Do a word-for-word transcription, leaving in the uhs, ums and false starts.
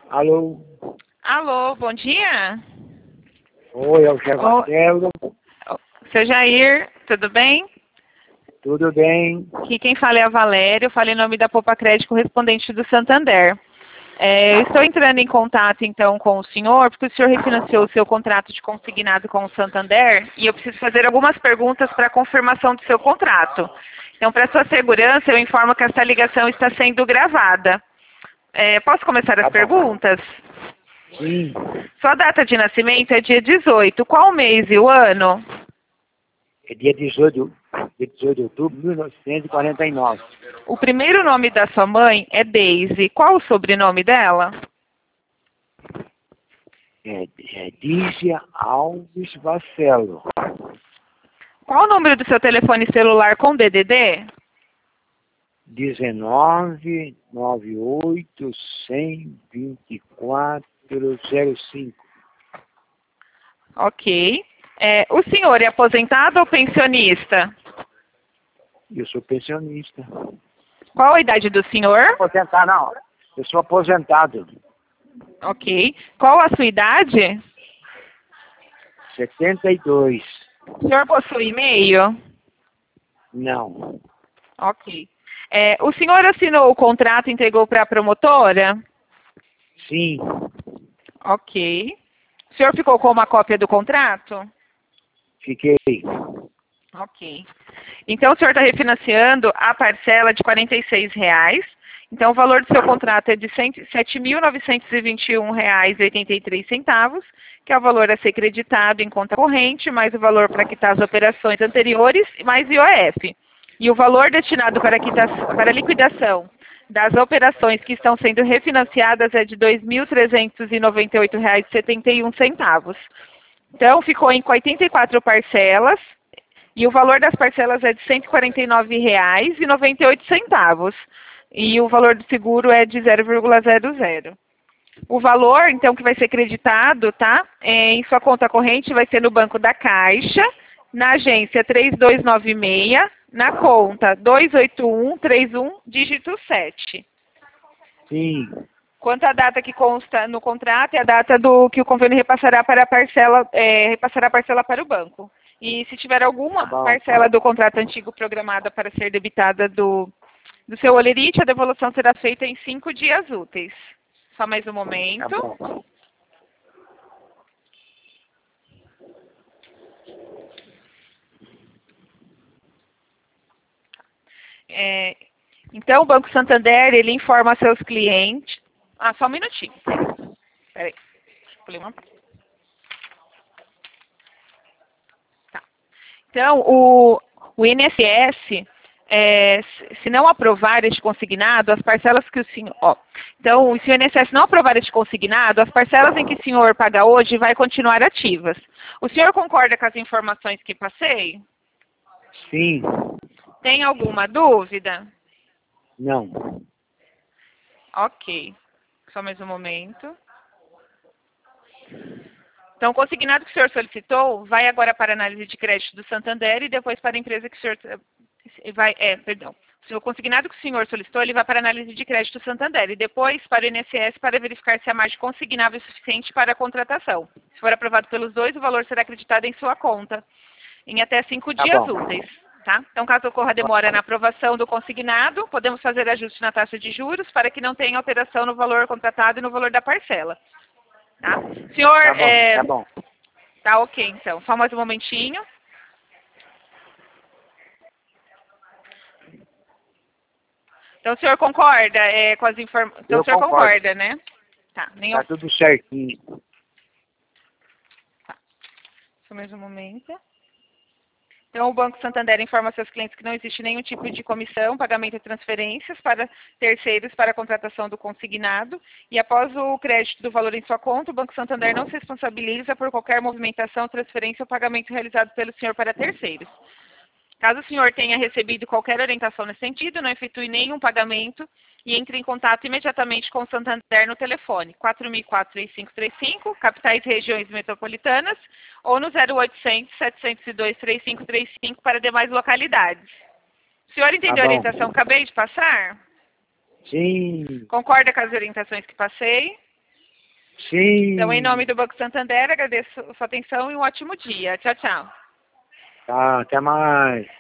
Alô? Alô, bom dia. Oi, é o Zé Marcelo. Seu Jair, tudo bem? Tudo bem? Aqui quem fala é a Valéria, eu falo em nome da Poupa Crédito correspondente do Santander. É, eu estou entrando em contato então com o senhor, porque o senhor refinanciou o seu contrato de consignado com o Santander e eu preciso fazer algumas perguntas para a confirmação do seu contrato. Então, para sua segurança, eu informo que essa ligação está sendo gravada. É, posso começar as Tá bom. perguntas? Sim, Sua data de nascimento é dia dezoito. Qual o mês e o ano? é dia dezoito, dia dezoito de outubro de mil novecentos e quarenta e nove. O primeiro nome da sua mãe é Daisy. Qual o sobrenome dela? É, é Dízia Alves Barcelo. Qual o número do seu telefone celular com D D D? dezenove, noventa e oito, cem, vinte e quatro, zero cinco. Ok. É, o senhor é aposentado ou pensionista? Eu sou pensionista. Qual a idade do senhor? Aposentar não. Eu sou aposentado. Ok. Qual a sua idade? setenta e dois. O senhor possui e-mail? Não. Ok. É, o senhor assinou o contrato e entregou para a promotora? Sim, Ok. O senhor ficou com uma cópia do contrato? fiquei. Ok. Então, o senhor está refinanciando a parcela de quarenta e seis reais. Então, o valor do seu contrato é de sete mil novecentos e vinte e um reais e oitenta e três centavos, que é o valor a ser creditado em conta corrente, mais o valor para quitar as operações anteriores, mais I O F. E o valor destinado para, quita- para liquidação das operações que estão sendo refinanciadas é de dois mil trezentos e noventa e oito reais e setenta e um centavos. Então, ficou em oitenta e quatro parcelas, e o valor das parcelas é de cento e quarenta e nove reais e noventa e oito centavos. E o valor do seguro é de zero vírgula zero zero. O valor, então, que vai ser creditado, tá? É, em sua conta corrente vai ser no Banco da Caixa, na agência três dois nove seis, na conta dois oito um três um, dígito sete. Sim, Quanto à data que consta no contrato, é a data do que o convênio repassará para a parcela, é, repassará a parcela para o banco. E se tiver alguma tá bom. parcela do contrato antigo programada para ser debitada do, do seu olerite, a devolução será feita em cinco dias úteis. Só mais um Tá momento. bom. É, então, o Banco Santander, ele informa seus clientes... Ah, só um minutinho. Peraí. Pulei uma parte. Tá. Então, o, o I N S S, é, se se não aprovar este consignado, as parcelas que o senhor... Ó, então, se o I N S S não aprovar este consignado, as parcelas em que o senhor paga hoje vai continuar ativas. O senhor concorda com as informações que passei? Sim, Tem alguma dúvida? não. Ok. Só mais um momento. Então, o consignado que o senhor solicitou vai agora para a análise de crédito do Santander e depois para a empresa que o senhor eh, vai, é, perdão. O consignado que o senhor solicitou, ele vai para a análise de crédito do Santander e depois para o I N S S para verificar se a margem consignável é suficiente para a contratação. Se for aprovado pelos dois, o valor será acreditado em sua conta em até cinco Tá dias bom. úteis. Tá? Então, caso ocorra demora na aprovação do consignado, podemos fazer ajuste na taxa de juros para que não tenha alteração no valor contratado e no valor da parcela. Tá? Senhor, Tá bom, é, tá bom. tá ok, então. Só mais um momentinho. Então, o senhor concorda é, com as informações? Então, Eu o senhor concordo. concorda, né? Tá, nem Tá eu... tudo certinho. Só mais um momento. Então, o Banco Santander informa seus clientes que não existe nenhum tipo de comissão, pagamento de transferências para terceiros para a contratação do consignado. E após o crédito do valor em sua conta, o Banco Santander não se responsabiliza por qualquer movimentação, transferência ou pagamento realizado pelo senhor para terceiros. Caso o senhor tenha recebido qualquer orientação nesse sentido, não efetue nenhum pagamento e entre em contato imediatamente com o Santander no telefone quatro mil e quatro, três cinco três cinco, capitais e regiões metropolitanas, ou no zero oitocentos, setecentos e dois, três cinco três cinco para demais localidades. O senhor Tá entendeu a bom. orientação que acabei de passar? Sim, Concorda com as orientações que passei? Sim. Então, em nome do Banco Santander, agradeço a sua atenção e um ótimo dia. Tchau, tchau. Tá, até mais.